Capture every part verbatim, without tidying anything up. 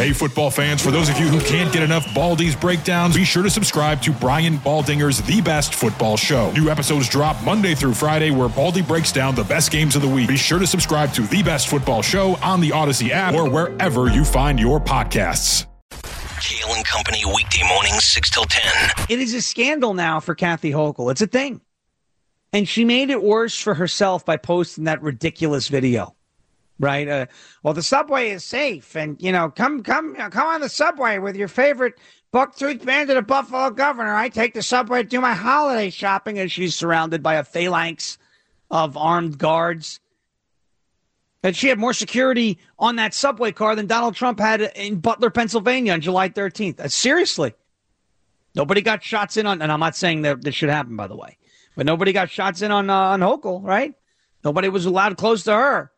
Hey, football fans, for those of you who can't get enough Baldy's breakdowns, be sure to subscribe to Brian Baldinger's The Best Football Show. New episodes drop Monday through Friday, where Baldy breaks down the best games of the week. Be sure to subscribe to The Best Football Show on the Odyssey app or wherever you find your podcasts. Kale and Company, weekday mornings, six till ten. It is a scandal now for Kathy Hochul. It's a thing. And she made it worse for herself by posting that ridiculous video. Right. Uh, well, the subway is safe, and you know, come, come, come on the subway with your favorite buck-toothed bandit of Buffalo governor. I take the subway to do my holiday shopping, as she's surrounded by a phalanx of armed guards. And she had more security on that subway car than Donald Trump had in Butler, Pennsylvania, on July thirteenth. Uh, seriously, nobody got shots in on, and I'm not saying that this should happen, by the way, but nobody got shots in on uh, on Hochul, right? Nobody was allowed close to her.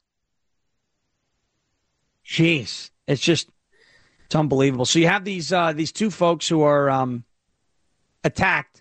Jeez, it's just, it's unbelievable. So you have these uh, these two folks who are um, attacked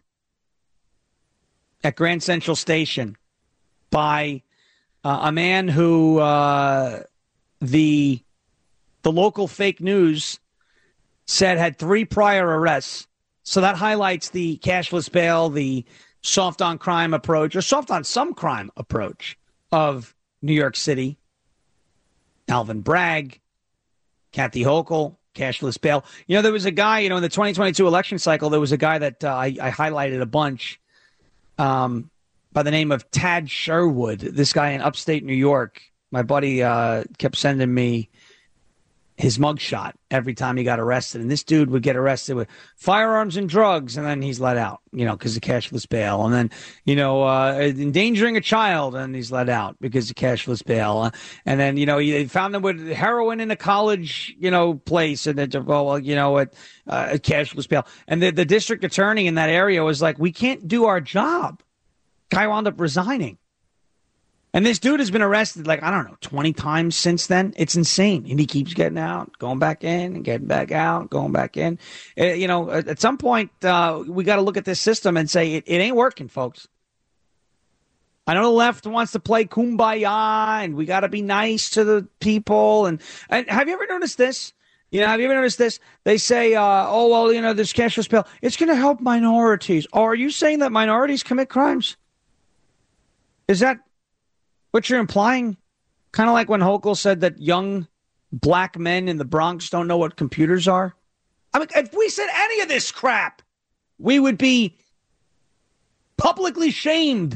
at Grand Central Station by uh, a man who uh, the the local fake news said had three prior arrests. So that highlights the cashless bail, the soft on crime approach, or soft on some crime approach of New York City. Alvin Bragg, Kathy Hochul, cashless bail. You know, there was a guy, you know, in the twenty twenty-two election cycle, there was a guy that uh, I, I highlighted a bunch um, by the name of Tad Sherwood, this guy in upstate New York. My buddy uh, kept sending me his mugshot every time he got arrested. And this dude would get arrested with firearms and drugs, and then he's let out, you know, because of cashless bail. And then, you know, uh, endangering a child, and he's let out because of cashless bail. Uh, and then, you know, he found him with heroin in a college, you know, place, and then, well, you know, at uh, cashless bail. And the, the district attorney in that area was like, we can't do our job. Guy wound up resigning. And this dude has been arrested, like, I don't know, twenty times since then. It's insane. And he keeps getting out, going back in, and getting back out, going back in. Uh, you know, at, at some point, uh, we got to look at this system and say, it, it ain't working, folks. I know the left wants to play kumbaya, and we got to be nice to the people. And, and have you ever noticed this? You know, have you ever noticed this? They say, uh, oh, well, you know, this cashless bill, it's going to help minorities. Oh, are you saying that minorities commit crimes? Is that what you're implying? Kind of like when Hochul said that young black men in the Bronx don't know what computers are. I mean, if we said any of this crap, we would be publicly shamed.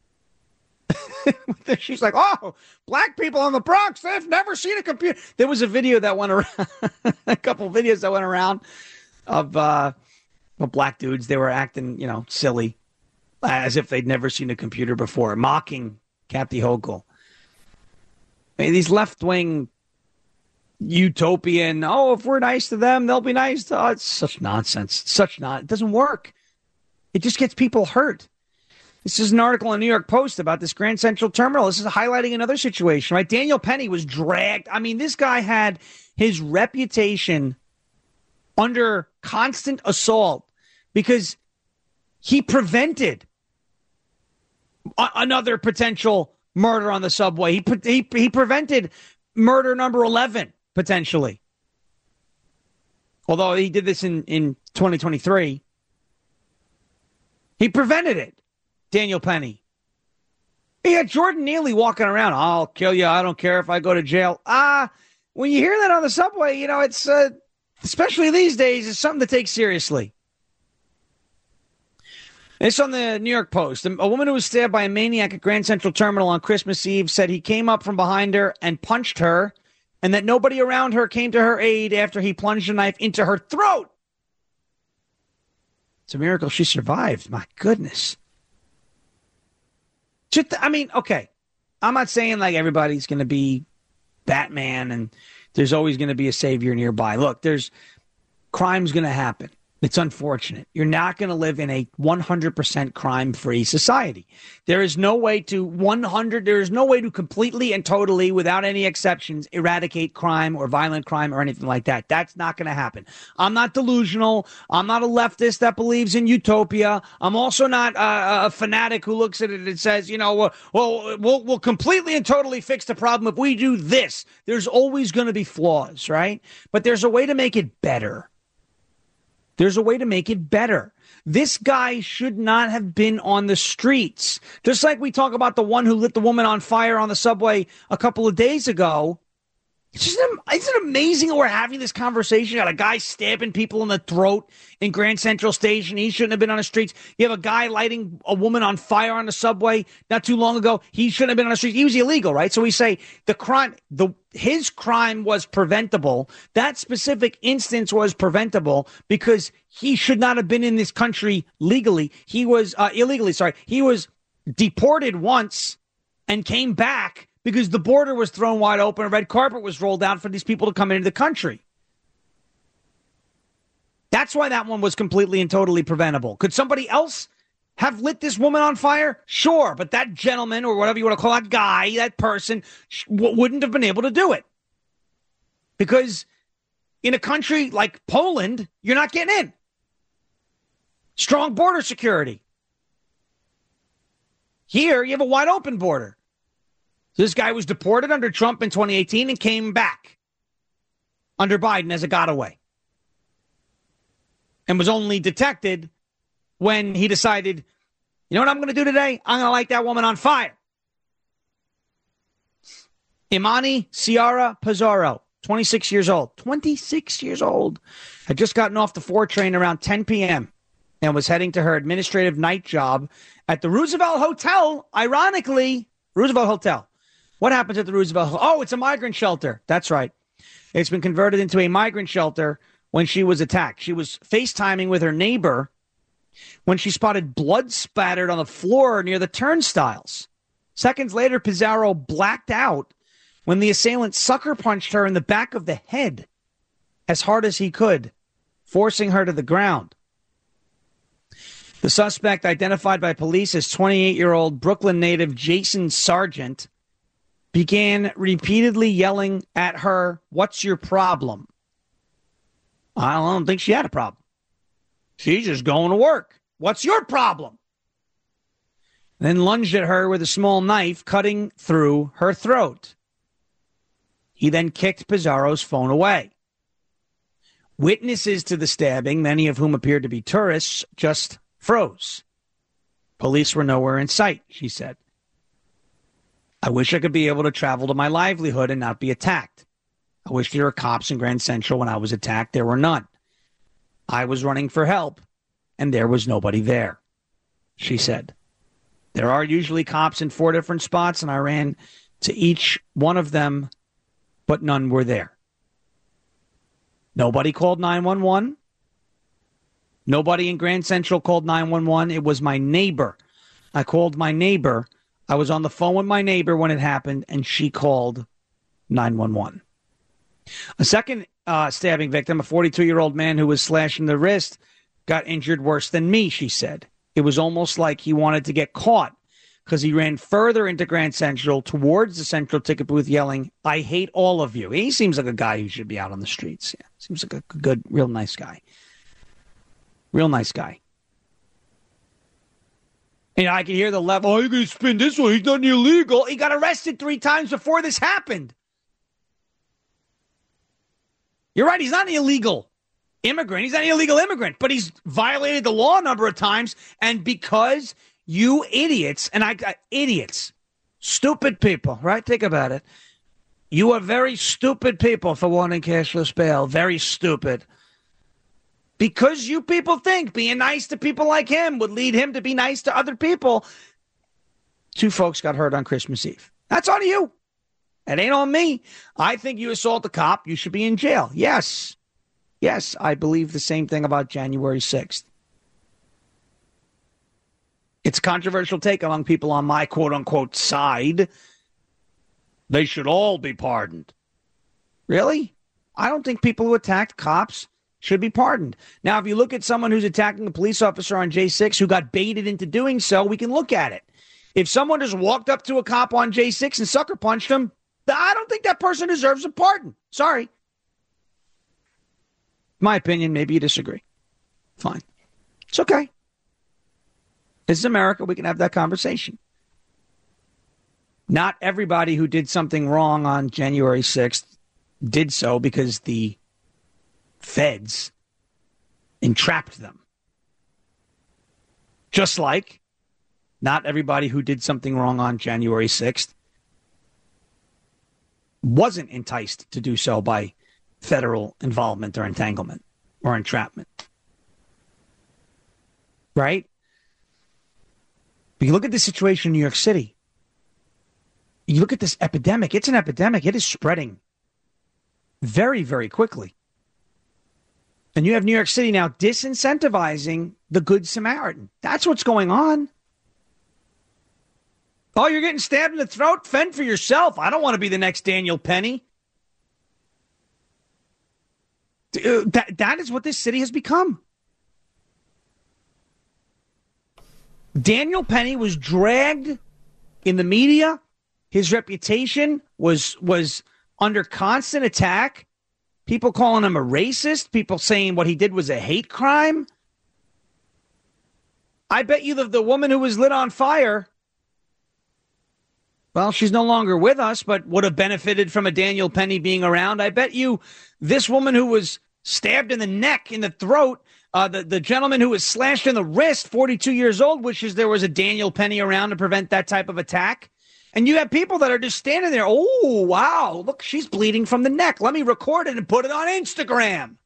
She's like, oh, black people in the Bronx, they've never seen a computer. There was a video that went around, a couple of videos that went around of, uh, of black dudes. They were acting, you know, silly, as if they'd never seen a computer before, mocking Kathy Hochul. I mean, these left-wing utopian, oh, if we're nice to them, they'll be nice to us. It's such nonsense. Such not. It doesn't work. It just gets people hurt. This is an article in New York Post about this Grand Central Terminal. This is highlighting another situation, right? Daniel Penny was dragged. I mean, this guy had his reputation under constant assault because he prevented another potential murder on the subway. He, he he prevented murder number eleven, potentially. Although he did this in, in twenty twenty-three. He prevented it, Daniel Penny. He had Jordan Neely walking around. I'll kill you. I don't care if I go to jail. Ah, uh, when you hear that on the subway, you know, it's, uh, especially these days, it's something to take seriously. It's on the New York Post. A woman who was stabbed by a maniac at Grand Central Terminal on Christmas Eve said he came up from behind her and punched her, and that nobody around her came to her aid after he plunged a knife into her throat. It's a miracle she survived. My goodness. Just, I mean, okay. I'm not saying like everybody's going to be Batman and there's always going to be a savior nearby. Look, there's crime's going to happen. It's unfortunate. You're not going to live in a one hundred percent crime-free society. There is no way to one hundred, there is no way to completely and totally, without any exceptions, eradicate crime or violent crime or anything like that. That's not going to happen. I'm not delusional. I'm not a leftist that believes in utopia. I'm also not a, a fanatic who looks at it and says, you know, well, well, we'll, we'll completely and totally fix the problem if we do this. There's always going to be flaws, right? But there's a way to make it better. There's a way to make it better. This guy should not have been on the streets. Just like we talk about the one who lit the woman on fire on the subway a couple of days ago. It's just, isn't it amazing that we're having this conversation? You got a guy stabbing people in the throat in Grand Central Station. He shouldn't have been on the streets. You have a guy lighting a woman on fire on the subway not too long ago. He shouldn't have been on the streets. He was illegal, right? So we say the crime, the his crime was preventable. That specific instance was preventable because he should not have been in this country legally. He was uh, illegally, sorry. He was deported once and came back because the border was thrown wide open. A red carpet was rolled out for these people to come into the country. That's why that one was completely and totally preventable. Could somebody else have lit this woman on fire? Sure, but that gentleman, or whatever you want to call that guy, that person, w- wouldn't have been able to do it. Because in a country like Poland, you're not getting in. Strong border security. Here, you have a wide open border. This guy was deported under Trump in twenty eighteen and came back under Biden as a gotaway. And was only detected when he decided, you know what I'm going to do today? I'm going to light that woman on fire. Imani Ciara Pizarro, twenty-six years old. twenty-six years old. Had just gotten off the four train around ten p.m. and was heading to her administrative night job at the Roosevelt Hotel. Ironically, Roosevelt Hotel. What happens at the Roosevelt Hotel? Oh, it's a migrant shelter. That's right. It's been converted into a migrant shelter when she was attacked. She was FaceTiming with her neighbor when she spotted blood spattered on the floor near the turnstiles. Seconds later, Pizarro blacked out when the assailant sucker punched her in the back of the head as hard as he could, forcing her to the ground. The suspect, identified by police as twenty-eight-year-old Brooklyn native Jason Sargent, began repeatedly yelling at her, "What's your problem?" I don't think she had a problem. She's just going to work. What's your problem? Then lunged at her with a small knife, cutting through her throat. He then kicked Pizarro's phone away. Witnesses to the stabbing, many of whom appeared to be tourists, just froze. Police were nowhere in sight, she said. I wish I could be able to travel to my livelihood and not be attacked. I wish there were cops in Grand Central when I was attacked. There were none. I was running for help, and there was nobody there, she said. There are usually cops in four different spots, and I ran to each one of them, but none were there. Nobody called nine one one. Nobody in Grand Central called nine one one. It was my neighbor. I called my neighbor. I was on the phone with my neighbor when it happened, and she called nine one one. A second uh, stabbing victim, a forty-two-year-old man who was slashed in the wrist, got injured worse than me, she said. It was almost like he wanted to get caught because he ran further into Grand Central towards the central ticket booth yelling, "I hate all of you." He seems like a guy who should be out on the streets. Yeah, seems like a good, real nice guy. Real nice guy. And I can hear the level, oh, you're going to spin this one. He's not illegal. He got arrested three times before this happened. You're right. He's not an illegal immigrant. He's not an illegal immigrant, but he's violated the law a number of times. And because you idiots, and I got idiots, stupid people, right? Think about it. You are very stupid people for wanting cashless bail. Very stupid. Because you people think being nice to people like him would lead him to be nice to other people. Two folks got hurt on Christmas Eve. That's on you. It ain't on me. I think you assault a cop, you should be in jail. Yes. Yes, I believe the same thing about January sixth. It's a controversial take among people on my quote-unquote side. They should all be pardoned. Really? I don't think people who attacked cops should be pardoned. Now, if you look at someone who's attacking a police officer on J six who got baited into doing so, we can look at it. If someone just walked up to a cop on J six and sucker punched him, I don't think that person deserves a pardon. Sorry. My opinion, maybe you disagree. Fine. It's okay. This is America. We can have that conversation. Not everybody who did something wrong on January sixth did so because the feds entrapped them. Just like not everybody who did something wrong on January sixth wasn't enticed to do so by federal involvement or entanglement or entrapment. Right? But you look at the situation in New York City. You look at this epidemic. It's an epidemic. It is spreading very, very quickly. And you have New York City now disincentivizing the Good Samaritan. That's what's going on. Oh, you're getting stabbed in the throat? Fend for yourself. I don't want to be the next Daniel Penny. That, that is what this city has become. Daniel Penny was dragged in the media. His reputation was was under constant attack. People calling him a racist. People saying what he did was a hate crime. I bet you the, the woman who was lit on fire, well, she's no longer with us, but would have benefited from a Daniel Penny being around. I bet you this woman who was stabbed in the neck, in the throat, uh, the, the gentleman who was slashed in the wrist, forty-two years old, wishes there was a Daniel Penny around to prevent that type of attack. And you have people that are just standing there. Oh, wow, look, she's bleeding from the neck. Let me record it and put it on Instagram.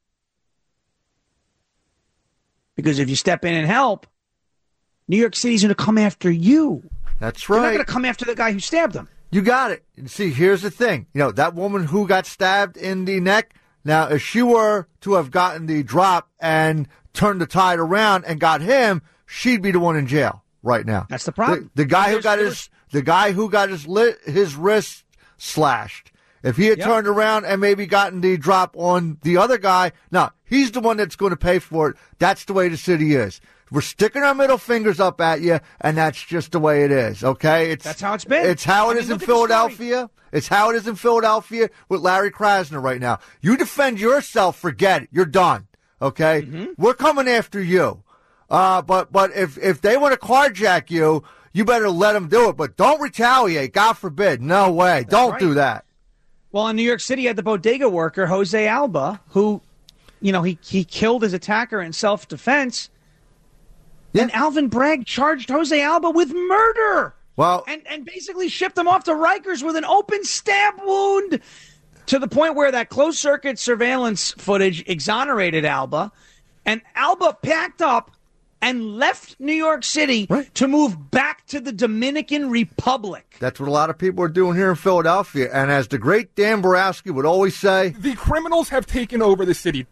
Because if you step in and help, New York City's going to come after you. That's right. They're not going to come after the guy who stabbed them. You got it. See, here's the thing. You know, that woman who got stabbed in the neck, now, if she were to have gotten the drop and turned the tide around and got him, she'd be the one in jail right now. That's the problem. The, the guy who got his the guy who got his lit, his wrist slashed. If he had yep. turned around and maybe gotten the drop on the other guy, now he's the one that's going to pay for it. That's the way the city is. We're sticking our middle fingers up at you, and that's just the way it is, okay? It's, that's how it's been. It's how it I is mean, in Philadelphia. It's how it is in Philadelphia with Larry Krasner right now. You defend yourself, forget it. You're done, okay? Mm-hmm. We're coming after you. Uh, but but if, if they want to carjack you, you better let them do it. But don't retaliate, God forbid. No way. That's don't right. do that. Well, in New York City, you had the bodega worker, Jose Alba, who, you know, he, he killed his attacker in self-defense. Yeah. And Alvin Bragg charged Jose Alba with murder. Well, and, and basically shipped him off to Rikers with an open stab wound, to the point where that closed-circuit surveillance footage exonerated Alba. And Alba packed up and left New York City right. to move back to the Dominican Republic. That's what a lot of people are doing here in Philadelphia. And as the great Dan Borowski would always say, the criminals have taken over the city.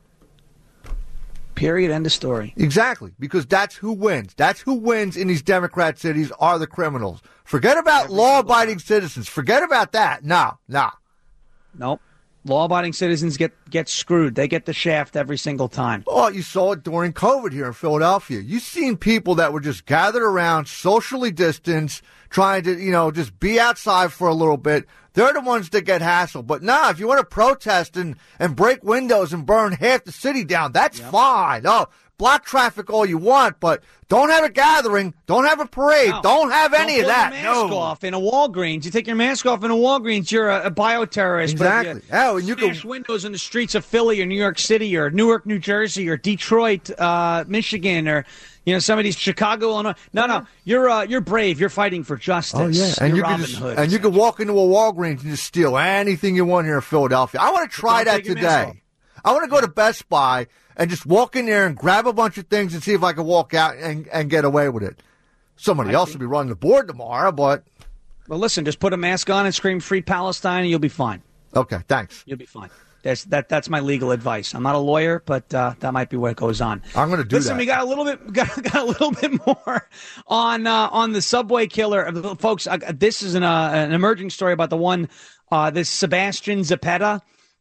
Period. End of story. Exactly, because that's who wins. That's who wins in these Democrat cities are the criminals. Forget about Every law-abiding citizens. Forget about that. No, no. Nope. Law-abiding citizens get, get screwed. They get the shaft every single time. Oh, you saw it during COVID here in Philadelphia. You've seen people that were just gathered around, socially distanced, trying to, you know, just be outside for a little bit. They're the ones that get hassled. But nah, if you want to protest and, and break windows and burn half the city down, that's yep. fine. Oh, block traffic all you want, but don't have a gathering. Don't have a parade. No. Don't have don't any of that. Your mask no. off in a Walgreens. You take your mask off in a Walgreens, you're a, a bioterrorist. Exactly. But oh, and you smash can windows in the streets of Philly or New York City or Newark, New Jersey or Detroit, uh, Michigan or you know some of these Chicago, Illinois. No, no, you're uh, you're brave. You're fighting for justice. Oh yeah, and you're you Robin can just, Hood, and you can walk into a Walgreens and just steal anything you want here in Philadelphia. I want to try that today. I want to go to Best Buy and just walk in there and grab a bunch of things and see if I can walk out and, and get away with it. Somebody else will be running the board tomorrow, but... Well, listen, just put a mask on and scream Free Palestine and you'll be fine. Okay, thanks. You'll be fine. That's that. That's my legal advice. I'm not a lawyer, but uh, that might be what goes on. I'm going to do listen, that. Listen, we got a little bit got, got a little bit more on uh, on the subway killer. Folks, uh, this is an, uh, an emerging story about the one, uh, this Sebastian Zapata.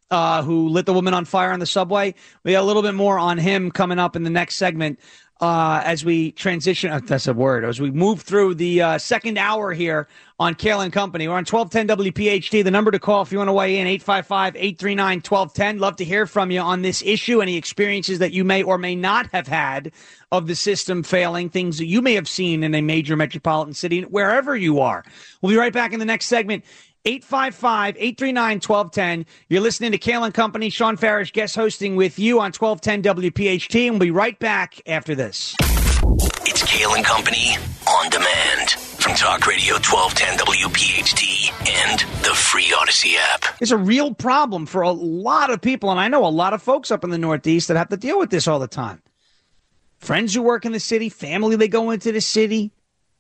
uh, who lit the woman on fire on the subway. We got a little bit more on him coming up in the next segment uh, as we transition. Oh, that's a word. As we move through the uh, second hour here on Kale and Company. We're on twelve ten W P H T. The number to call if you want to weigh in, eight five five, eight three nine, one two one zero. Love to hear from you on this issue, any experiences that you may or may not have had of the system failing, things that you may have seen in a major metropolitan city, wherever you are. We'll be right back in the next segment. eight five five, eight three nine, one two one zero. You're listening to Kale and Company. Sean Farish guest hosting with you on twelve ten W P H T, and we'll be right back after this. It's Kale and Company on demand from Talk Radio twelve ten W P H T and the free Odyssey app. It's a real problem for a lot of people, and I know a lot of folks up in the Northeast that have to deal with this all the time. Friends who work in the city, family they go into the city.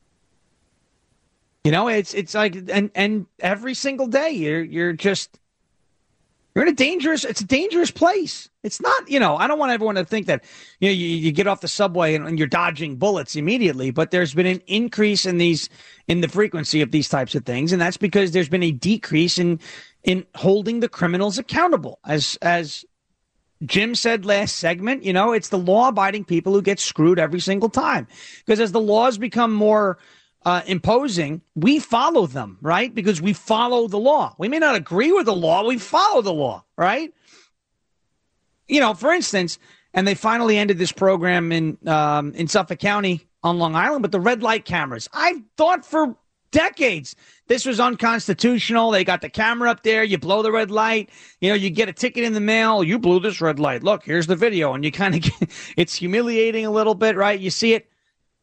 You know, it's it's like, and and every single day you're you're just you're in a dangerous. It's a dangerous place. It's not, you know, I don't want everyone to think that, you know, you, you get off the subway and, and you're dodging bullets immediately. But there's been an increase in these in the frequency of these types of things, and that's because there's been a decrease in in holding the criminals accountable. As as Jim said last segment, you know, it's the law-abiding people who get screwed every single time, because as the laws become more Uh, imposing, we follow them, right? Because we follow the law. We may not agree with the law, we follow the law, right? You know, for instance, and they finally ended this program in um, in Suffolk County on Long Island, but the red light cameras. I've thought for decades this was unconstitutional. They got the camera up there, you blow the red light, you know, you get a ticket in the mail, you blew this red light. Look, here's the video, and you kind of get, it's humiliating a little bit, right? You see it.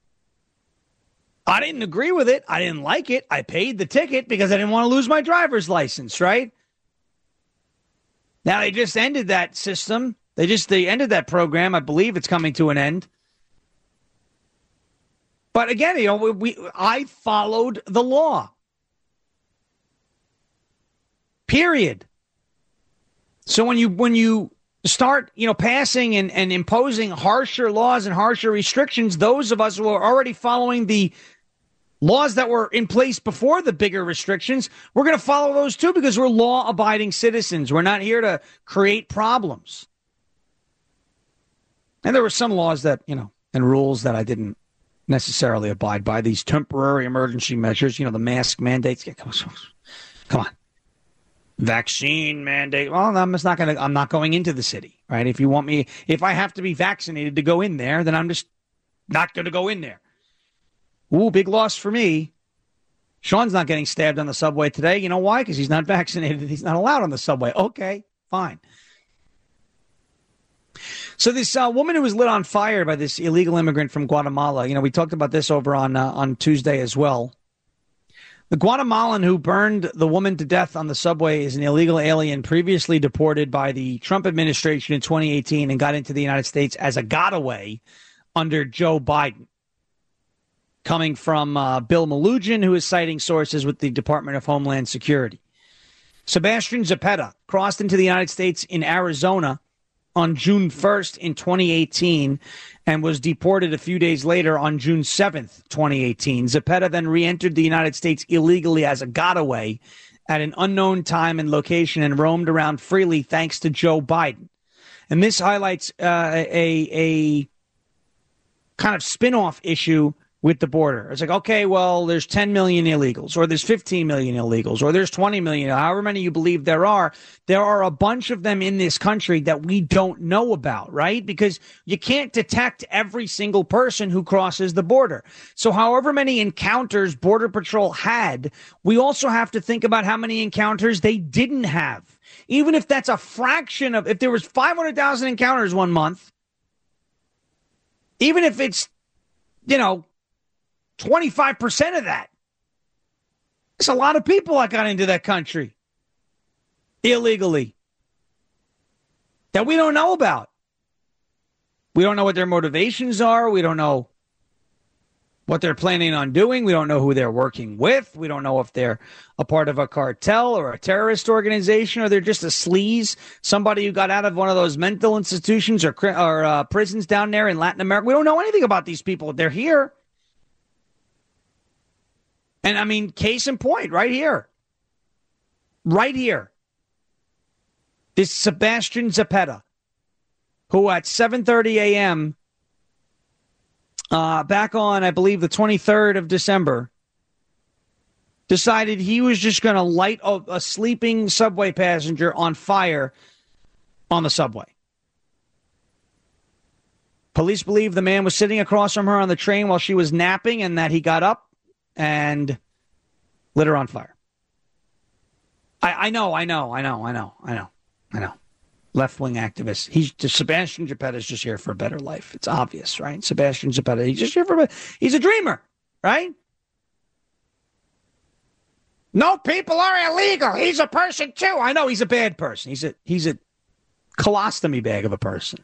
I didn't agree with it. I didn't like it. I paid the ticket because I didn't want to lose my driver's license, right? Now, they just ended that system. They just they ended that program. I believe it's coming to an end. But again, you know, we, we I followed the law. Period. So when you when you start, you know, passing and, and imposing harsher laws and harsher restrictions, those of us who are already following the laws that were in place before the bigger restrictions, we're going to follow those too, because we're law-abiding citizens. We're not here to create problems. And there were some laws that, you know, and rules that I didn't necessarily abide by. These temporary emergency measures, you know, the mask mandates. Come on. Come on. Vaccine mandate. Well, I'm just not going to, I'm not going into the city, right? If you want me, if I have to be vaccinated to go in there, then I'm just not going to go in there. Ooh, big loss for me. Sean's not getting stabbed on the subway today. You know why? Because he's not vaccinated. He's not allowed on the subway. Okay, fine. So this uh, woman who was lit on fire by this illegal immigrant from Guatemala, you know, we talked about this over on uh, on Tuesday as well. The Guatemalan who burned the woman to death on the subway is an illegal alien previously deported by the Trump administration in twenty eighteen and got into the United States as a gotaway under Joe Biden. Coming from uh, Bill Malugin, who is citing sources with the Department of Homeland Security. Sebastian Zepeda crossed into the United States in Arizona on June first in twenty eighteen and was deported a few days later on June seventh, twenty eighteen. Zepeda then re-entered the United States illegally as a gotaway at an unknown time and location and roamed around freely thanks to Joe Biden. And this highlights uh, a, a kind of spin-off issue with the border. It's like, okay, well, there's ten million illegals, or there's fifteen million illegals, or there's twenty million, however many you believe there are. There are a bunch of them in this country that we don't know about, right? Because you can't detect every single person who crosses the border. So however many encounters Border Patrol had, we also have to think about how many encounters they didn't have. Even if that's a fraction of, if there was five hundred thousand encounters one month, even if it's, you know, twenty-five percent of that. It's a lot of people that got into that country illegally that we don't know about. We don't know what their motivations are. We don't know what they're planning on doing. We don't know who they're working with. We don't know if they're a part of a cartel or a terrorist organization, or they're just a sleaze, somebody who got out of one of those mental institutions or, or uh, prisons down there in Latin America. We don't know anything about these people. They're here. And, I mean, case in point, right here. Right here. This Sebastian Zepeda, who at seven thirty a.m., uh, back on, I believe, the twenty-third of December, decided he was just going to light a, a sleeping subway passenger on fire on the subway. Police believe the man was sitting across from her on the train while she was napping and that he got up and lit her on fire. I, I know, I know, I know, I know, I know, I know. Left-wing activist. He's just, Sebastian Zepeda is just here for a better life. It's obvious, right? Sebastian Zepeda, he's just here for a He's a dreamer, right? No, people are illegal. He's a person too. I know he's a bad person. He's a he's a colostomy bag of a person.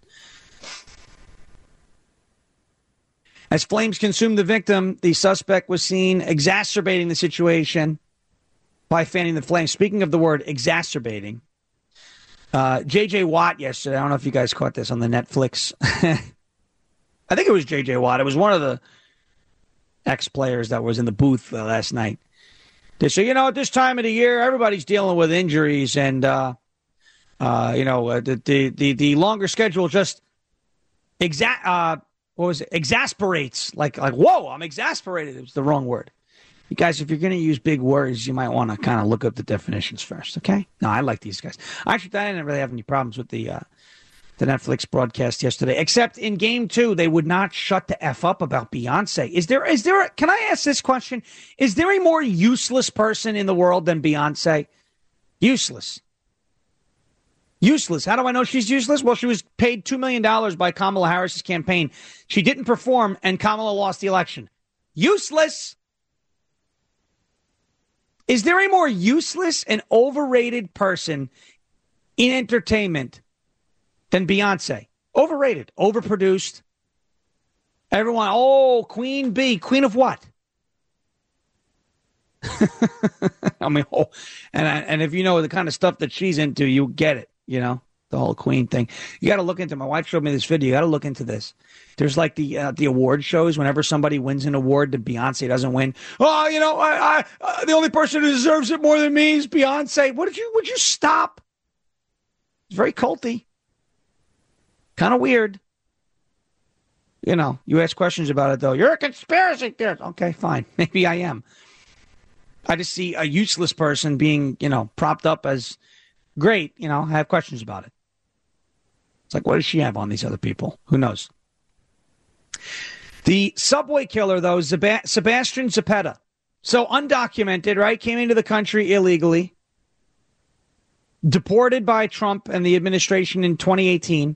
As flames consumed the victim, the suspect was seen exacerbating the situation by fanning the flames. Speaking of the word exacerbating, uh, J J. Watt yesterday, I don't know if you guys caught this on the Netflix. I think it was J J. Watt. It was one of the ex-players that was in the booth uh, last night. They say, you know, at this time of the year, everybody's dealing with injuries, and, uh, uh, you know, uh, the, the, the, the longer schedule just exa- uh, what was it? exasperates. Like, like, whoa, I'm exasperated. It was the wrong word. You guys, if you're going to use big words, you might want to kind of look up the definitions first, okay? No, I like these guys. Actually, I didn't really have any problems with the uh, the Netflix broadcast yesterday, except in game two, they would not shut the F up about Beyonce. Is there, is there, a, can I ask this question? Is there a more useless person in the world than Beyonce? Useless. Useless. How do I know she's useless? Well, she was paid two million dollars by Kamala Harris's campaign. She didn't perform, and Kamala lost the election. Useless. Is there a more useless and overrated person in entertainment than Beyonce? Overrated, overproduced. Everyone, oh, Queen Bee. Queen of what? I mean, oh, and and if you know the kind of stuff that she's into, you get it, you know, the whole Queen thing. You got to look into, my wife showed me this video. You got to look into this. There's like the uh, the award shows. Whenever somebody wins an award that Beyonce doesn't win, oh, you know, I, I uh, the only person who deserves it more than me is Beyonce. What did you? Would you stop? It's very culty. Kind of weird. You know, you ask questions about it, though. You're a conspiracy theorist. Okay, fine. Maybe I am. I just see a useless person being, you know, propped up as great. You know, I have questions about it. It's like, what does she have on these other people? Who knows? The subway killer, though, Zeba- Sebastian Zepeda. So undocumented, right? Came into the country illegally. Deported by Trump and the administration in twenty eighteen.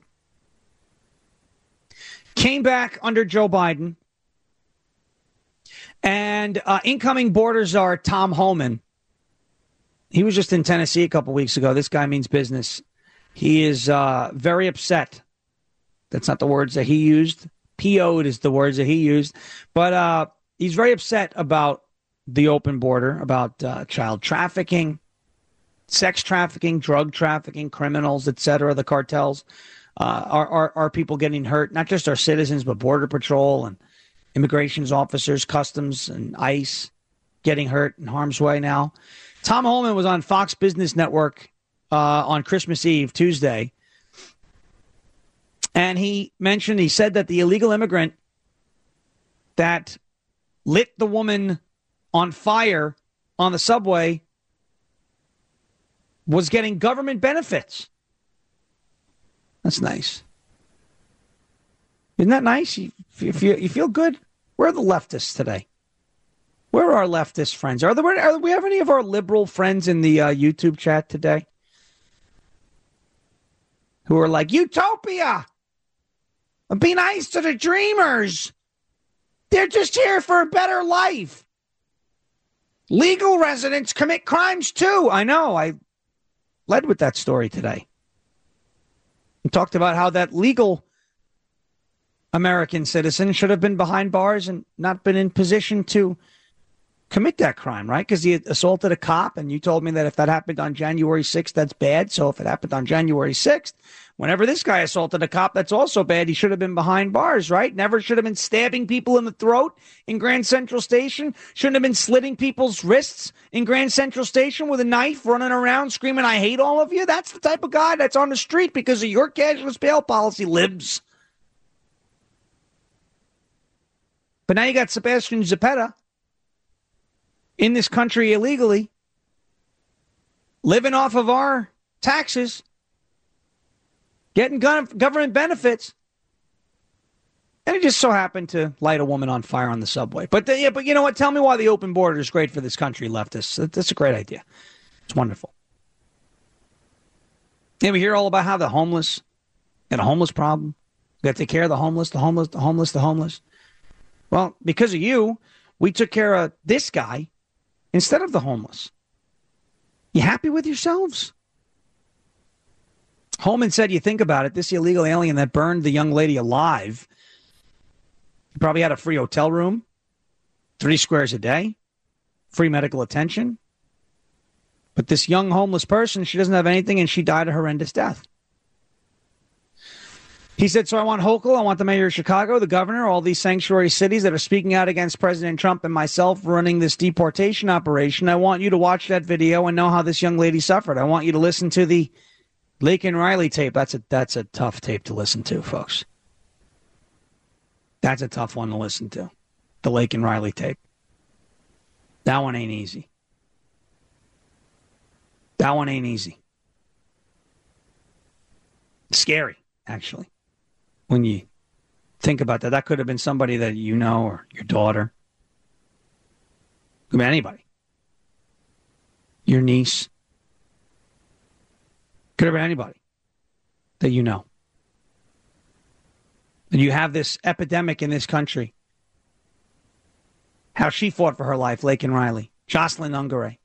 Came back under Joe Biden. And uh, incoming border czar Tom Homan. He was just in Tennessee a couple weeks ago. This guy means business. He is uh, very upset. That's not the words that he used. P O'd is the words that he used. But uh, he's very upset about the open border, about uh, child trafficking, sex trafficking, drug trafficking, criminals, et cetera, the cartels. Uh, are, are, are people getting hurt? Not just our citizens, but Border Patrol and immigrations officers, customs, and ICE getting hurt in harm's way now. Tom Homan was on Fox Business Network uh, on Christmas Eve, Tuesday. And he mentioned, he said that the illegal immigrant that lit the woman on fire on the subway was getting government benefits. That's nice. Isn't that nice? You, you, feel, you feel good? Where are the leftists today? Where are our leftist friends? Are there? Are we have any of our liberal friends in the uh, YouTube chat today who are like, utopia? Be nice to the dreamers. They're just here for a better life. Legal residents commit crimes too. I know. I led with that story today. And talked about how that legal American citizen should have been behind bars and not been in position to commit that crime, right? Because he assaulted a cop, and you told me that if that happened on January sixth, that's bad. So if it happened on January sixth, whenever this guy assaulted a cop, that's also bad. He should have been behind bars, right? Never should have been stabbing people in the throat in Grand Central Station. Shouldn't have been slitting people's wrists in Grand Central Station with a knife, running around screaming, I hate all of you. That's the type of guy that's on the street because of your cashless bail policy, libs. But now you got Sebastian Zepeda in this country illegally, living off of our taxes, getting government benefits, and he just so happened to light a woman on fire on the subway. But the, yeah, but you know what? Tell me why the open border is great for this country, leftists. That's a great idea. It's wonderful. Yeah, we hear all about how the homeless got a homeless problem. We got to take care of the homeless, the homeless, the homeless, the homeless. Well, because of you, we took care of this guy instead of the homeless. You happy with yourselves? Holman said, you think about it, this illegal alien that burned the young lady alive probably had a free hotel room, three squares a day, free medical attention. But this young homeless person, she doesn't have anything, and she died a horrendous death. He said, so I want Hochul, I want the mayor of Chicago, the governor, all these sanctuary cities that are speaking out against President Trump and myself running this deportation operation. I want you to watch that video and know how this young lady suffered. I want you to listen to the Laken Riley tape. That's a that's a tough tape to listen to, folks. That's a tough one to listen to. The Laken Riley tape. That one ain't easy. That one ain't easy. Scary, actually. When you think about that, that could have been somebody that you know or your daughter. Could be anybody. Your niece. Could have been anybody that you know. And you have this epidemic in this country. How she fought for her life, Laken Riley, Jocelyn Ungare.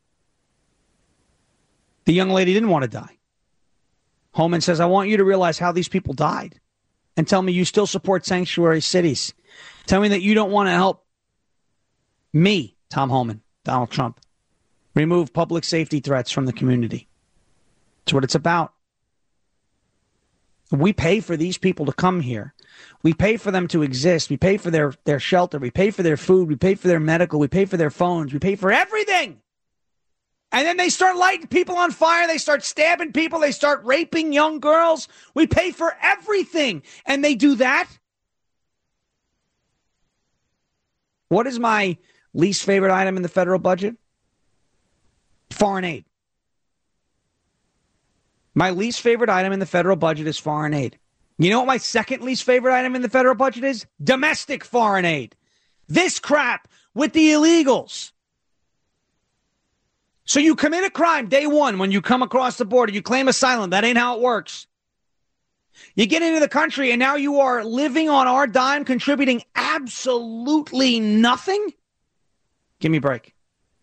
The young lady didn't want to die. Holman says, I want you to realize how these people died. And tell me you still support sanctuary cities. Tell me that you don't want to help me, Tom Holman, Donald Trump, remove public safety threats from the community. That's what it's about. We pay for these people to come here. We pay for them to exist. We pay for their, their shelter. We pay for their food. We pay for their medical. We pay for their phones. We pay for everything. And then they start lighting people on fire. They start stabbing people. They start raping young girls. We pay for everything. And they do that. What is my least favorite item in the federal budget? Foreign aid. My least favorite item in the federal budget is foreign aid. You know what my second least favorite item in the federal budget is? Domestic foreign aid. This crap with the illegals. So you commit a crime day one when you come across the border. You claim asylum. That ain't how it works. You get into the country and now you are living on our dime, contributing absolutely nothing? Give me a break.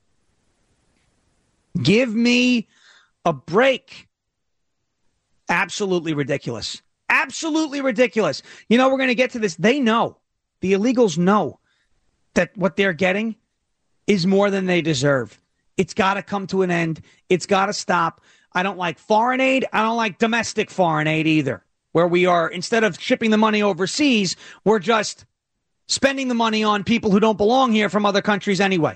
Give me a break. Absolutely ridiculous. Absolutely ridiculous. You know, we're going to get to this. They know. The illegals know that what they're getting is more than they deserve. It's got to come to an end. It's got to stop. I don't like foreign aid. I don't like domestic foreign aid either, where we are, instead of shipping the money overseas, we're just spending the money on people who don't belong here from other countries anyway.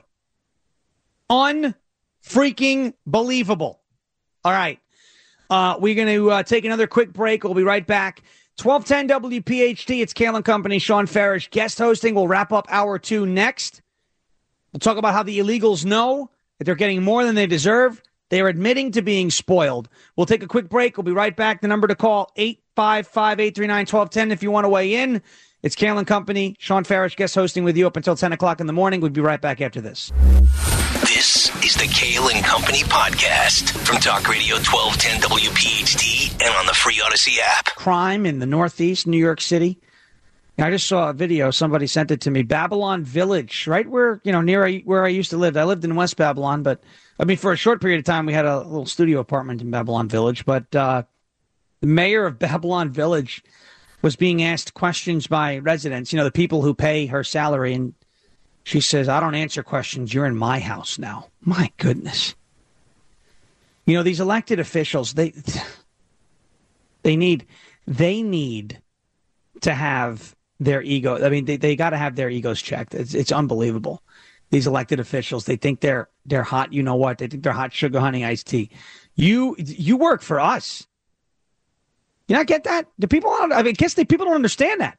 Un-freaking believable. All right. Uh, we're going to uh, take another quick break. We'll be right back. twelve ten W P H T. It's Kale and Company. Sean Farish guest hosting. We'll wrap up hour two next. We'll talk about how the illegals know that they're getting more than they deserve. They are admitting to being spoiled. We'll take a quick break. We'll be right back. The number to call, eight five five, eight three nine, one two one zero if you want to weigh in. It's Kale and Company. Sean Farish guest hosting with you up until ten o'clock in the morning. We'll be right back after this. This is the Kale and Company podcast from Talk Radio twelve ten W P H T and on the free Odyssey app. Crime in the Northeast, New York City. I just saw a video. Somebody sent it to me. Babylon Village, right where, you know, near where I used to live. I lived in West Babylon, but I mean, for a short period of time, we had a little studio apartment in Babylon Village. But uh, the mayor of Babylon Village was being asked questions by residents, you know, the people who pay her salary. And She says, I don't answer questions. You're in my house now. My goodness. You know, these elected officials, they they need they need to have their ego. I mean, they, they got to have their egos checked. It's, it's unbelievable. These elected officials, they think they're they're hot. You know what? They think they're hot sugar honey iced tea. You you work for us. You not get that? The people, I mean, I guess the people don't understand that.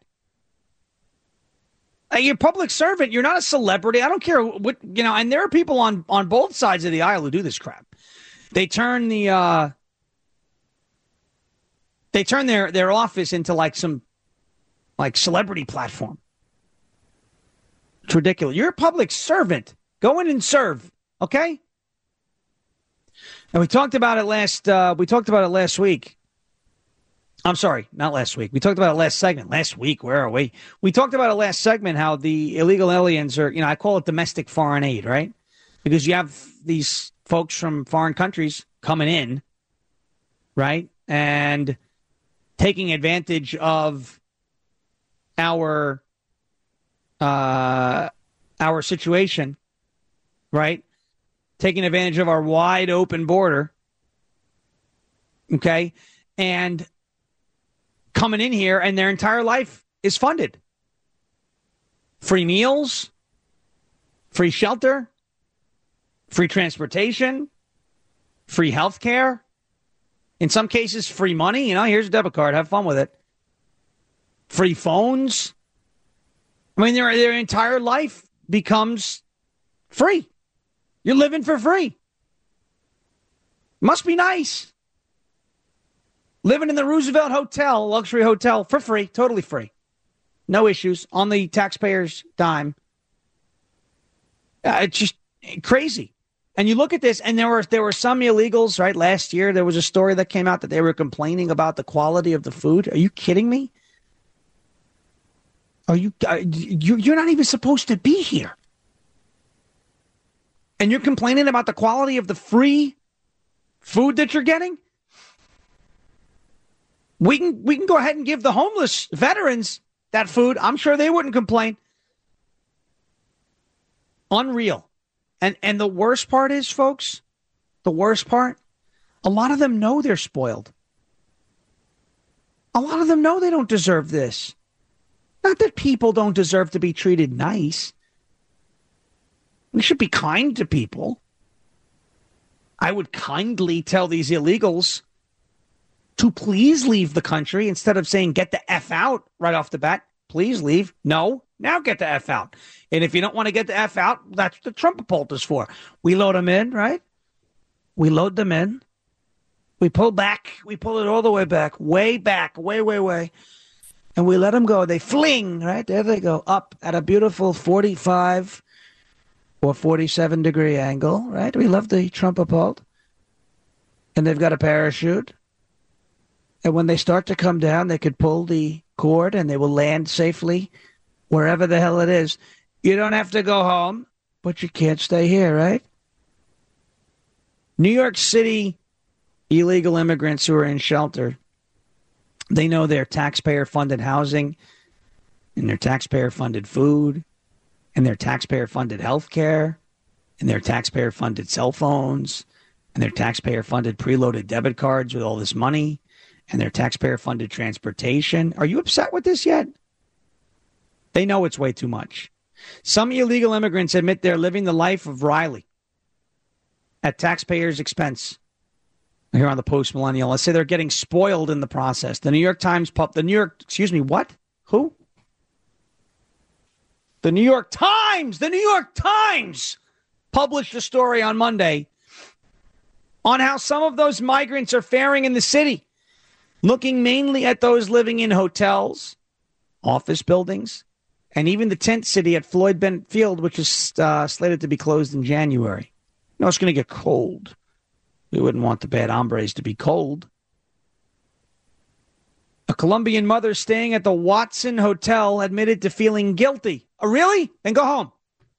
Uh, you're a public servant. You're not a celebrity. I don't care what, you know, and there are people on, on both sides of the aisle who do this crap. They turn the, uh, they turn their, their office into like some, like celebrity platform. It's ridiculous. You're a public servant. Go in and serve. Okay. And we talked about it last, uh, we talked about it last week. I'm sorry, not last week. We talked about it last segment. Last week, where are we? We talked about it last segment, how the illegal aliens are, you know, I call it domestic foreign aid, right? Because you have these folks from foreign countries coming in, right? And taking advantage of our, uh, our situation, right? Taking advantage of our wide open border, okay? And coming in here, and their entire life is funded. Free meals, free shelter, free transportation, free health care. In some cases, free money. You know, here's a debit card. Have fun with it. Free phones. I mean, their, their entire life becomes free. You're living for free. Must be nice. Living in the Roosevelt Hotel, luxury hotel, for free, totally free. No issues, on the taxpayer's dime. Uh, it's just crazy. And you look at this, and there were there were some illegals, right? Last year, there was a story that came out that they were complaining about the quality of the food. Are you kidding me? Are you, uh, you you're not even supposed to be here. And you're complaining about the quality of the free food that you're getting? We can we can go ahead and give the homeless veterans that food. I'm sure they wouldn't complain. Unreal. And and the worst part is, folks, the worst part, a lot of them know they're spoiled. A lot of them know they don't deserve this. Not that people don't deserve to be treated nice. We should be kind to people. I would kindly tell these illegals to please leave the country instead of saying get the F out right off the bat. Please leave. No, now get the F out. And if you don't want to get the F out, that's what the Trump pult is for. We load them in, right? We load them in. We pull back. We pull it all the way back, way back, way, way, way. And we let them go. They fling, right? There they go, up at a beautiful forty-five or forty-seven degree angle, right? We love the Trump pult. And they've got a parachute. And when they start to come down, they could pull the cord and they will land safely wherever the hell it is. You don't have to go home, but you can't stay here, right? New York City illegal immigrants who are in shelter, they know their taxpayer-funded housing and their taxpayer-funded food and their taxpayer-funded health care and their taxpayer-funded cell phones and their taxpayer-funded preloaded debit cards with all this money and their taxpayer-funded transportation. Are you upset with this yet? They know it's way too much. Some illegal immigrants admit they're living the life of Riley at taxpayers' expense. Here on the Post Millennial, let's say they're getting spoiled in the process. The New York Times, pub, the New York, excuse me, what? Who? The New York Times, the New York Times published a story on Monday on how some of those migrants are faring in the city, looking mainly at those living in hotels, office buildings, and even the tent city at Floyd Bennett Field, which is uh, slated to be closed in January. You know, it's going to get cold. We wouldn't want the bad hombres to be cold. A Colombian mother staying at the Watson Hotel admitted to feeling guilty. Oh, really? Then go home.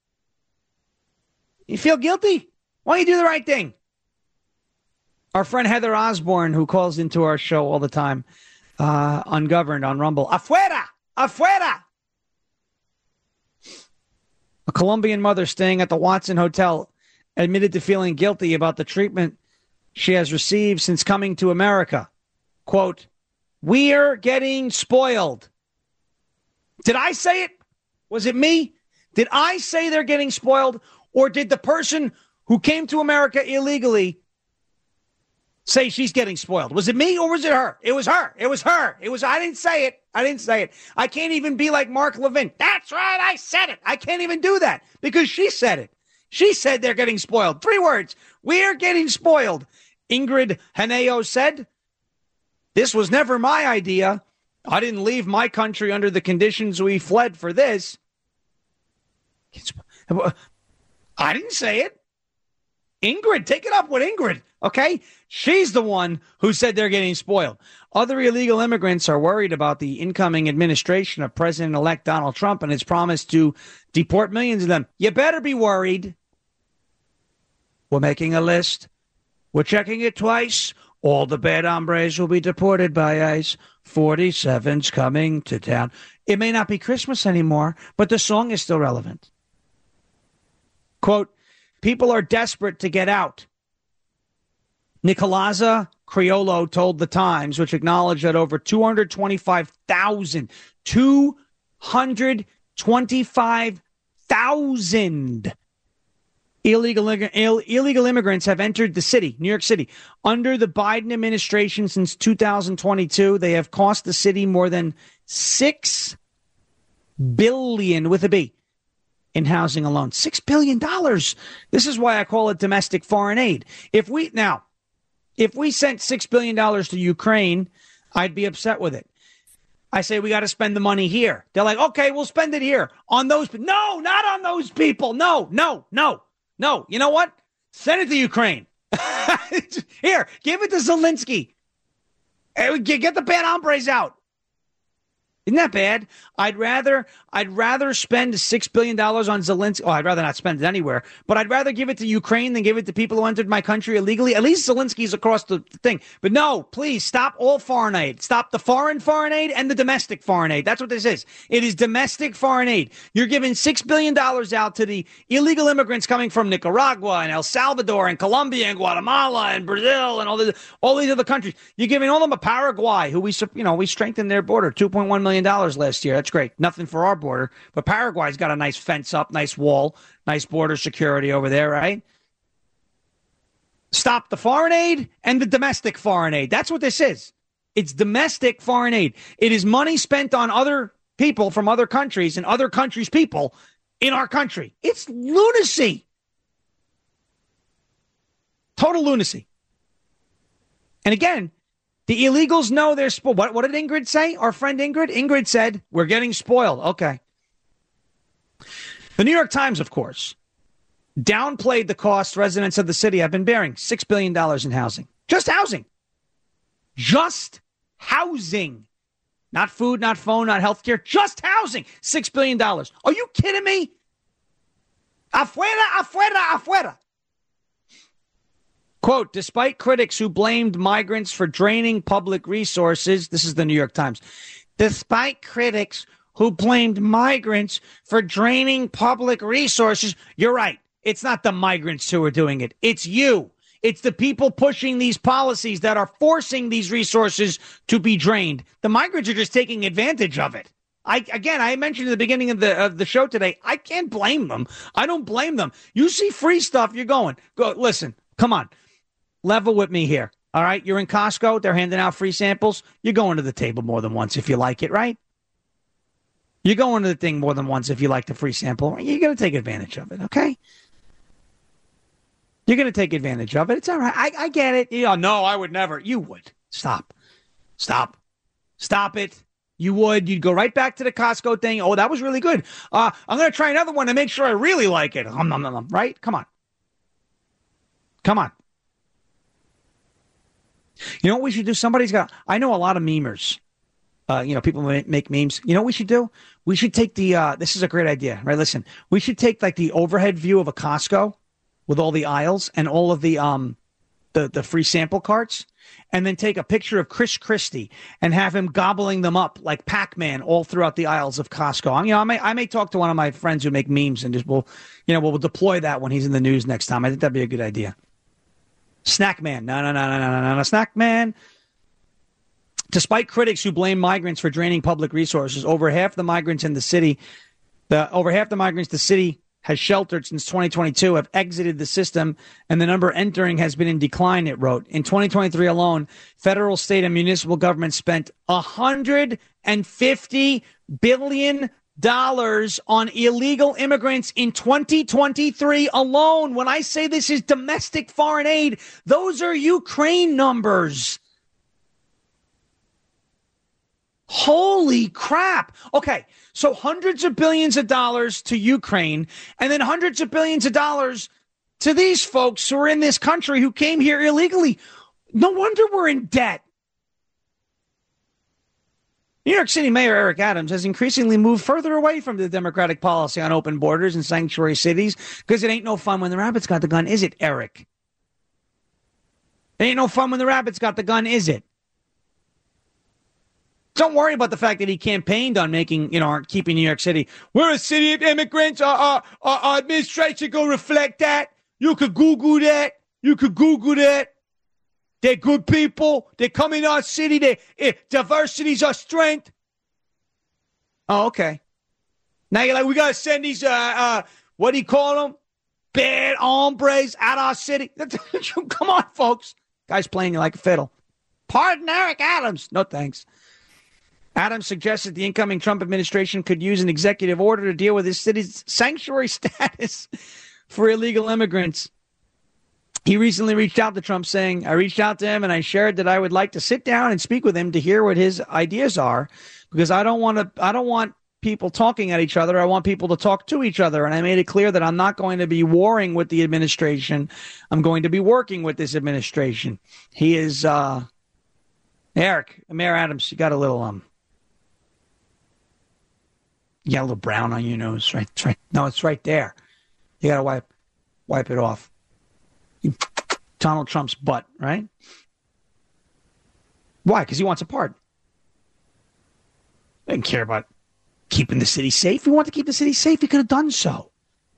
You feel guilty? Why don't you do the right thing? Our friend Heather Osborne, who calls into our show all the time, uh, Ungoverned on Rumble. Afuera! Afuera! A Colombian mother staying at the Watson Hotel admitted to feeling guilty about the treatment she has received since coming to America. Quote, "We're getting spoiled." Did I say it? Was it me? Did I say they're getting spoiled? Or did the person who came to America illegally say she's getting spoiled? Was it me or was it her? It was her. It was her. It was, I didn't say it. I didn't say it. I can't even be like Mark Levin. That's right. I said it. I can't even do that because she said it. She said they're getting spoiled. Three words. We're getting spoiled. Ingrid Haneo said, "This was never my idea. I didn't leave my country under the conditions we fled for this." I didn't say it. Ingrid, take it up with Ingrid, okay? She's the one who said they're getting spoiled. Other illegal immigrants are worried about the incoming administration of President-elect Donald Trump and his promise to deport millions of them. You better be worried. We're making a list. We're checking it twice. All the bad hombres will be deported by ICE. forty-seven's coming to town. It may not be Christmas anymore, but the song is still relevant. Quote, "People are desperate to get out." Nicolaza Criollo told The Times, which acknowledged that over two hundred twenty-five thousand, two hundred twenty-five thousand illegal, Ill, illegal immigrants have entered the city, New York City. Under the Biden administration since two thousand twenty-two, they have cost the city more than six billion dollars with a B in housing alone. Six billion dollars. This is why I call it domestic foreign aid. If we now, if we sent six billion dollars to Ukraine, I'd be upset with it. I say we got to spend the money here. They're like, okay, we'll spend it here on those. No, not on those people. No, no, no. No, you know what? Send it to Ukraine. Here, give it to Zelensky. Get the bad hombres out. Isn't that bad? I'd rather I'd rather spend six billion dollars on Zelensky. Oh, I'd rather not spend it anywhere. But I'd rather give it to Ukraine than give it to people who entered my country illegally. At least Zelensky's across the thing. But no, please stop all foreign aid. Stop the foreign foreign aid and the domestic foreign aid. That's what this is. It is domestic foreign aid. You're giving six billion dollars out to the illegal immigrants coming from Nicaragua and El Salvador and Colombia and Guatemala and Brazil and all, the, all these other countries. You're giving all them a Paraguay, who we, you know, we strengthened their border, two point one million dollars last year. That's great. Nothing for our border. But Paraguay's got a nice fence up, nice wall, nice border security over there, right? Stop the foreign aid and the domestic foreign aid. That's what this is. It's domestic foreign aid. It is money spent on other people from other countries and other countries' people in our country. It's lunacy. Total lunacy. And again, the illegals know they're spoiled. What, what did Ingrid say? Our friend Ingrid? Ingrid said, we're getting spoiled. Okay. The New York Times, of course, downplayed the cost residents of the city have been bearing. six billion dollars in housing. Just housing. Just housing. Not food, not phone, not healthcare. Just housing. six billion dollars. Are you kidding me? Afuera, afuera, afuera. Quote, despite critics who blamed migrants for draining public resources, this is the New York Times, despite critics who blamed migrants for draining public resources, you're right. It's not the migrants who are doing it. It's you. It's the people pushing these policies that are forcing these resources to be drained. The migrants are just taking advantage of it. I, again, I mentioned at the beginning of the of the show today, I can't blame them. I don't blame them. You see free stuff, you're going. Go, listen, come on. Level with me here. All right. You're in Costco. They're handing out free samples. You're going to the table more than once if you like it, right? You're going to the thing more than once if you like the free sample. You're going to take advantage of it. Okay. You're going to take advantage of it. It's all right. I, I get it. You know, no, I would never. You would. Stop. Stop. Stop it. You would. You'd go right back to the Costco thing. Oh, that was really good. Uh, I'm going to try another one to make sure I really like it. Um, um, um, right? Come on. Come on. You know what we should do? Somebody's got, I know a lot of memers. Uh, you know, people make memes. You know what we should do? We should take the, uh, this is a great idea, right? Listen, we should take like the overhead view of a Costco with all the aisles and all of the, um, the, the free sample carts, and then take a picture of Chris Christie and have him gobbling them up like Pac-Man all throughout the aisles of Costco. You know, I may I may talk to one of my friends who make memes and just will, you know, we'll, we'll deploy that when he's in the news next time. I think that'd be a good idea. Snack Man. No, no, no, no, no, no, no. Snack Man. Despite critics who blame migrants for draining public resources, over half the migrants in the city, the over half the migrants the city has sheltered since twenty twenty-two have exited the system, and the number entering has been in decline, it wrote. In twenty twenty-three alone, federal, state, and municipal governments spent one hundred fifty billion dollars on illegal immigrants in twenty twenty-three alone. When I say this is domestic foreign aid, those are Ukraine numbers. Holy crap. Okay, so hundreds of billions of dollars to Ukraine, and then hundreds of billions of dollars to these folks who are in this country who came here illegally. No wonder we're in debt. New York City Mayor Eric Adams has increasingly moved further away from the Democratic policy on open borders and sanctuary cities because it ain't no fun when the rabbit's got the gun, is it, Eric? It ain't no fun when the rabbit's got the gun, is it? Don't worry about the fact that he campaigned on making, you know, keeping New York City. We're a city of immigrants. Our, our, our, our administration go reflect that. You could Google that. You could Google that. They're good people. They come in our city. They eh, diversity's our strength. Oh, okay. Now you're like, we got to send these, uh, uh, what do you call them? Bad hombres out our city. Come on, folks. Guy's playing you like a fiddle. Pardon Eric Adams. No thanks. Adams suggested the incoming Trump administration could use an executive order to deal with his city's sanctuary status for illegal immigrants. He recently reached out to Trump saying, I reached out to him and I shared that I would like to sit down and speak with him to hear what his ideas are, because I don't want to, I don't want people talking at each other. I want people to talk to each other. And I made it clear that I'm not going to be warring with the administration. I'm going to be working with this administration. He is, uh, Eric, Mayor Adams, you got a little, um, yellow brown on your nose, right? It's right. No, it's right there. You got to wipe, wipe it off. You, Donald Trump's butt, right? Why? Because he wants a pardon. He didn't care about keeping the city safe. He wanted to keep the city safe. He could have done so.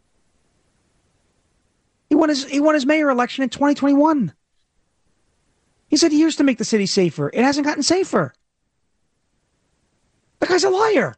He won his he won his mayor election in twenty twenty-one. He said years to make the city safer. It hasn't gotten safer. The guy's a liar.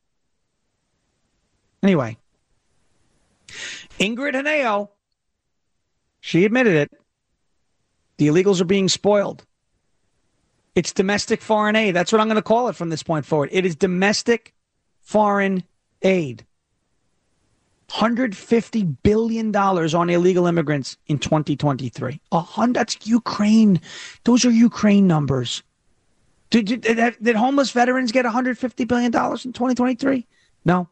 Anyway, Ingrid Haneo, she admitted it. The illegals are being spoiled. It's domestic foreign aid. That's what I'm going to call it from this point forward. It is domestic foreign aid. one hundred fifty billion dollars on illegal immigrants in twenty twenty-three. A hundred, that's Ukraine. Those are Ukraine numbers. Did, did, did homeless veterans get one hundred fifty billion dollars in twenty twenty-three? No.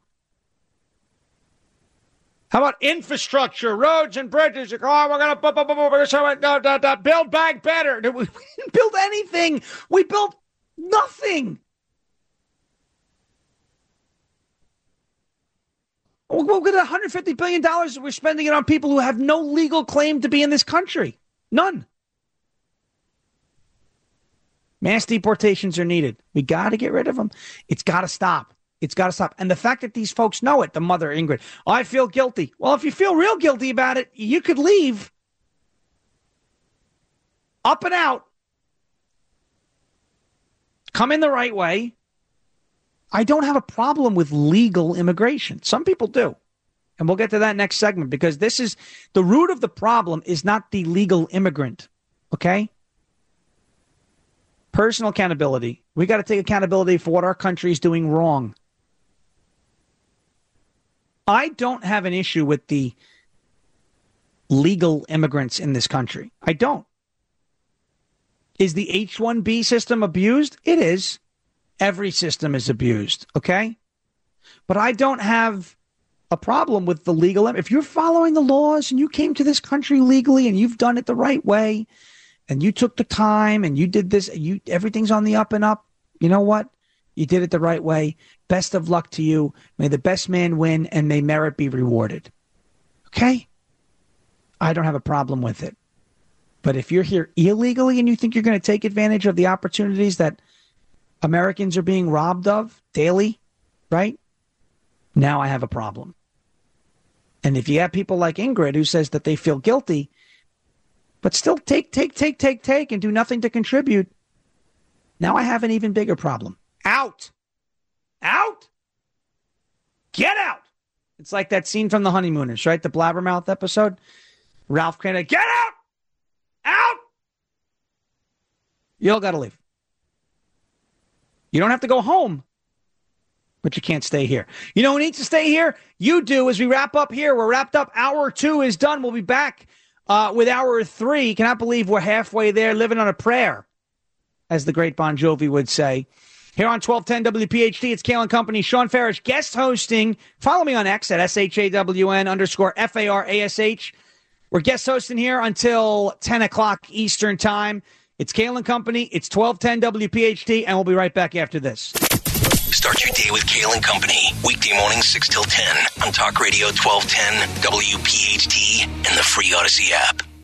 How about infrastructure, roads and bridges? Oh, we're going to build back better. We didn't build anything. We built nothing. We'll get one hundred fifty billion dollars. We're spending it on people who have no legal claim to be in this country. None. Mass deportations are needed. We got to get rid of them. It's got to stop. It's got to stop. And the fact that these folks know it, the mother Ingrid, oh, I feel guilty. Well, if you feel real guilty about it, you could leave. Up and out. Come in the right way. I don't have a problem with legal immigration. Some people do. And we'll get to that next segment, because this is the root of the problem is not the legal immigrant. Okay? Personal accountability. We got to take accountability for what our country is doing wrong. I don't have an issue with the legal immigrants in this country. I don't. Is the H one B system abused? It is. Every system is abused, okay? But I don't have a problem with the legal. If you're following the laws and you came to this country legally and you've done it the right way and you took the time and you did this, you everything's on the up and up, you know what? You did it the right way. Best of luck to you. May the best man win and may merit be rewarded. Okay? I don't have a problem with it. But if you're here illegally and you think you're going to take advantage of the opportunities that Americans are being robbed of daily, right? Now I have a problem. And if you have people like Ingrid who says that they feel guilty, but still take, take, take, take, take, and do nothing to contribute, now I have an even bigger problem. Out. Out. Get out. It's like that scene from The Honeymooners, right? The Blabbermouth episode. Ralph Krennic, get out. Out. You all got to leave. You don't have to go home, but you can't stay here. You know who needs to stay here? You do. As we wrap up here, we're wrapped up. Hour two is done. We'll be back uh, with hour three. Cannot believe we're halfway there, living on a prayer, as the great Bon Jovi would say. Here on twelve ten W P H T, it's Kale and Company. Sean Farish guest hosting. Follow me on X at S H A W N underscore F A R A S H. We're guest hosting here until ten o'clock Eastern time. It's Kale and Company. It's twelve ten W P H T, and we'll be right back after this. Start your day with Kale and Company. Weekday mornings six till ten on Talk Radio twelve ten W P H T and the free Odyssey app.